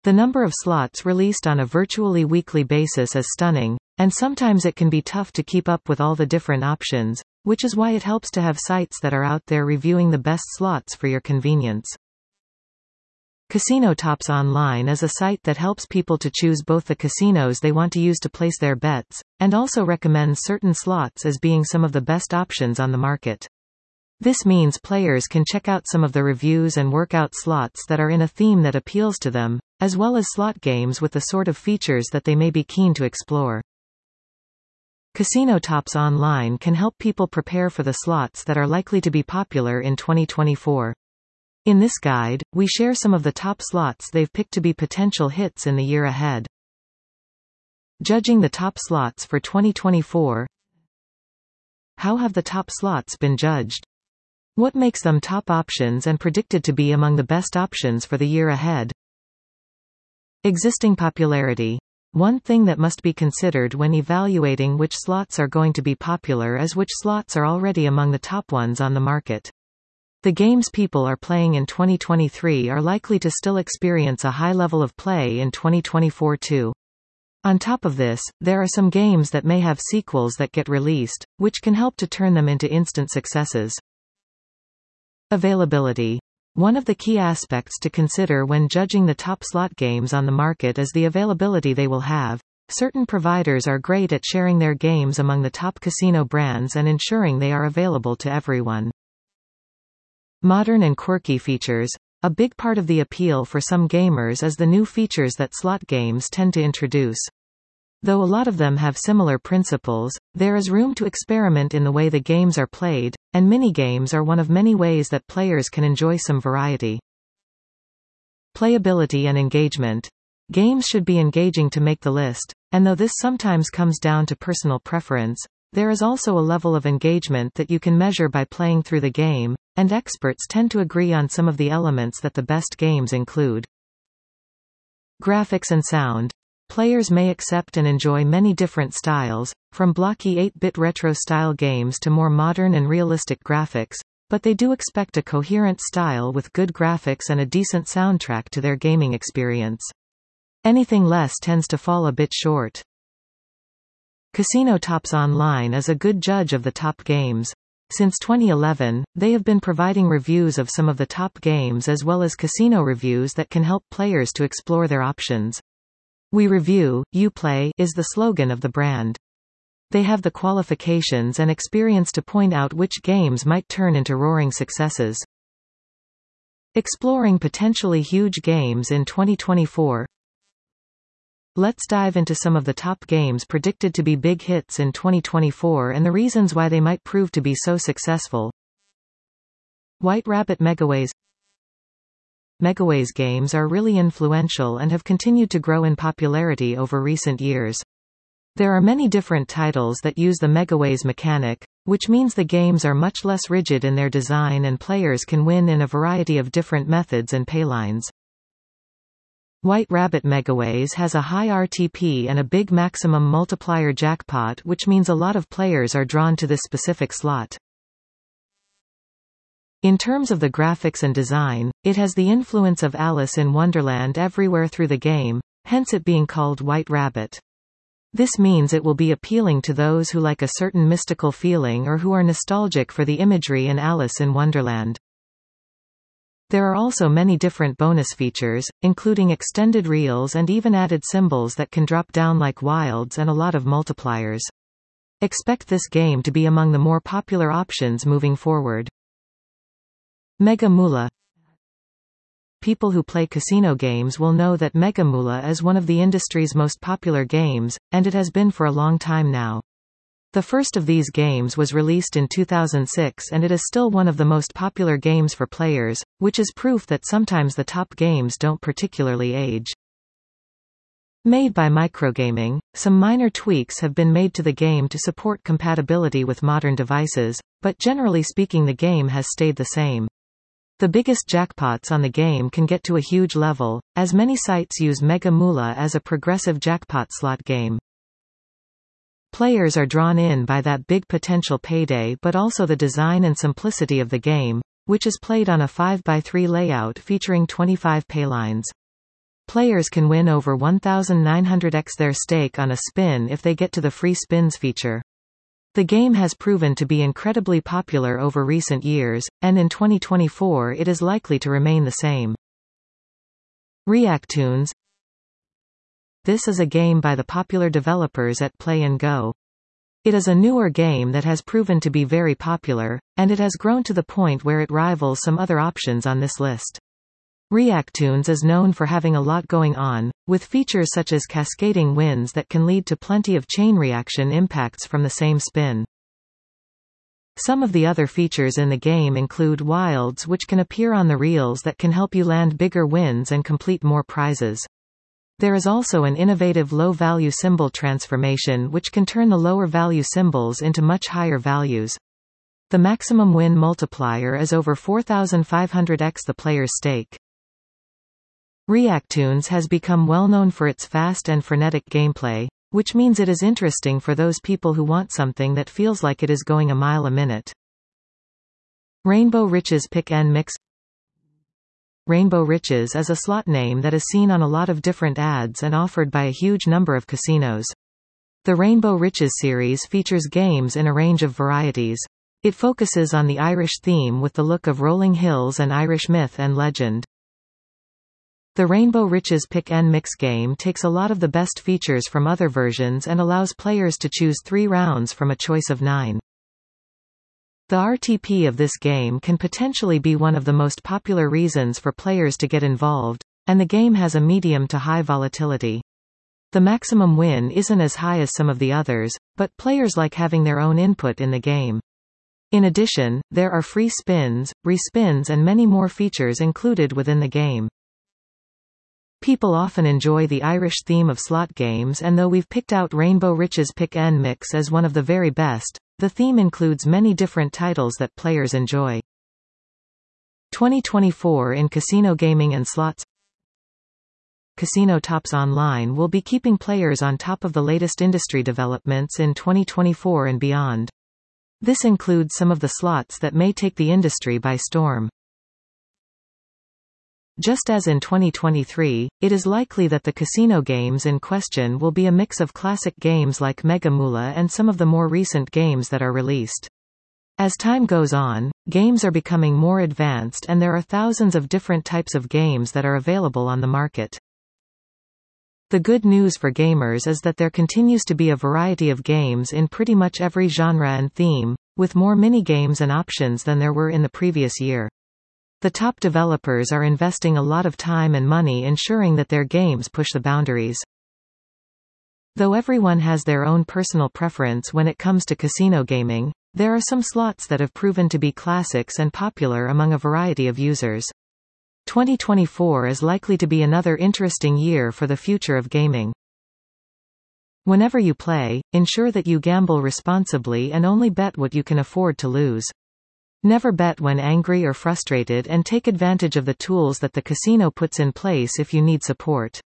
The number of slots released on a virtually weekly basis is stunning, and sometimes it can be tough to keep up with all the different options, which is why it helps to have sites that are out there reviewing the best slots for your convenience. Casino Tops Online is a site that helps people to choose both the casinos they want to use to place their bets, and also recommends certain slots as being some of the best options on the market. This means players can check out some of the reviews and work out slots that are in a theme that appeals to them, as well as slot games with the sort of features that they may be keen to explore. Casino Tops Online can help people prepare for the slots that are likely to be popular in 2024. In this guide, we share some of the top slots they've picked to be potential hits in the year ahead. Judging the top slots for 2024. How have the top slots been judged? What makes them top options and predicted to be among the best options for the year ahead? Existing popularity. One thing that must be considered when evaluating which slots are going to be popular is which slots are already among the top ones on the market. The games people are playing in 2023 are likely to still experience a high level of play in 2024 too. On top of this, there are some games that may have sequels that get released, which can help to turn them into instant successes. Availability. One of the key aspects to consider when judging the top slot games on the market is the availability they will have. Certain providers are great at sharing their games among the top casino brands and ensuring they are available to everyone. Modern and quirky features. A big part of the appeal for some gamers is the new features that slot games tend to introduce. Though a lot of them have similar principles, there is room to experiment in the way the games are played, and minigames are one of many ways that players can enjoy some variety. Playability and engagement. Games should be engaging to make the list, and though this sometimes comes down to personal preference, there is also a level of engagement that you can measure by playing through the game, and experts tend to agree on some of the elements that the best games include. Graphics and sound. Players may accept and enjoy many different styles, from blocky 8-bit retro-style games to more modern and realistic graphics, but they do expect a coherent style with good graphics and a decent soundtrack to their gaming experience. Anything less tends to fall a bit short. Casino Tops Online is a good judge of the top games. Since 2011, they have been providing reviews of some of the top games as well as casino reviews that can help players to explore their options. "We review, you play" is the slogan of the brand. They have the qualifications and experience to point out which games might turn into roaring successes. Exploring potentially huge games in 2024. Let's dive into some of the top games predicted to be big hits in 2024 and the reasons why they might prove to be so successful. White Rabbit Megaways. Megaways games are really influential and have continued to grow in popularity over recent years. There are many different titles that use the Megaways mechanic, which means the games are much less rigid in their design and players can win in a variety of different methods and paylines. White Rabbit Megaways has a high RTP and a big maximum multiplier jackpot, which means a lot of players are drawn to this specific slot. In terms of the graphics and design, it has the influence of Alice in Wonderland everywhere through the game, hence it being called White Rabbit. This means it will be appealing to those who like a certain mystical feeling or who are nostalgic for the imagery in Alice in Wonderland. There are also many different bonus features, including extended reels and even added symbols that can drop down like wilds and a lot of multipliers. Expect this game to be among the more popular options moving forward. Mega Moolah. People who play casino games will know that Mega Moolah is one of the industry's most popular games, and it has been for a long time now. The first of these games was released in 2006 and it is still one of the most popular games for players, which is proof that sometimes the top games don't particularly age. Made by Microgaming, some minor tweaks have been made to the game to support compatibility with modern devices, but generally speaking the game has stayed the same. The biggest jackpots on the game can get to a huge level, as many sites use Mega Moolah as a progressive jackpot slot game. Players are drawn in by that big potential payday but also the design and simplicity of the game, which is played on a 5x3 layout featuring 25 paylines. Players can win over 1,900x their stake on a spin if they get to the free spins feature. The game has proven to be incredibly popular over recent years, and in 2024 it is likely to remain the same. Reactoons. This is a game by the popular developers at Play and Go. It is a newer game that has proven to be very popular, and it has grown to the point where it rivals some other options on this list. Reactoons is known for having a lot going on, with features such as cascading wins that can lead to plenty of chain reaction impacts from the same spin. Some of the other features in the game include wilds, which can appear on the reels that can help you land bigger wins and complete more prizes. There is also an innovative low-value symbol transformation which can turn the lower-value symbols into much higher values. The maximum win multiplier is over 4,500x the player's stake. Reactoons has become well known for its fast and frenetic gameplay, which means it is interesting for those people who want something that feels like it is going a mile a minute. Rainbow Riches Pick and Mix. Rainbow Riches is a slot name that is seen on a lot of different ads and offered by a huge number of casinos. The Rainbow Riches series features games in a range of varieties. It focuses on the Irish theme with the look of rolling hills and Irish myth and legend. The Rainbow Riches Pick and Mix game takes a lot of the best features from other versions and allows players to choose 3 rounds from a choice of 9. The RTP of this game can potentially be one of the most popular reasons for players to get involved, and the game has a medium to high volatility. The maximum win isn't as high as some of the others, but players like having their own input in the game. In addition, there are free spins, respins and many more features included within the game. People often enjoy the Irish theme of slot games, and though we've picked out Rainbow Riches Pick and Mix as one of the very best, the theme includes many different titles that players enjoy. 2024 in casino gaming and slots. Casino Tops Online will be keeping players on top of the latest industry developments in 2024 and beyond. This includes some of the slots that may take the industry by storm. Just as in 2023, it is likely that the casino games in question will be a mix of classic games like Mega Moolah and some of the more recent games that are released. As time goes on, games are becoming more advanced and there are thousands of different types of games that are available on the market. The good news for gamers is that there continues to be a variety of games in pretty much every genre and theme, with more mini-games and options than there were in the previous year. The top developers are investing a lot of time and money ensuring that their games push the boundaries. Though everyone has their own personal preference when it comes to casino gaming, there are some slots that have proven to be classics and popular among a variety of users. 2024 is likely to be another interesting year for the future of gaming. Whenever you play, ensure that you gamble responsibly and only bet what you can afford to lose. Never bet when angry or frustrated, and take advantage of the tools that the casino puts in place if you need support.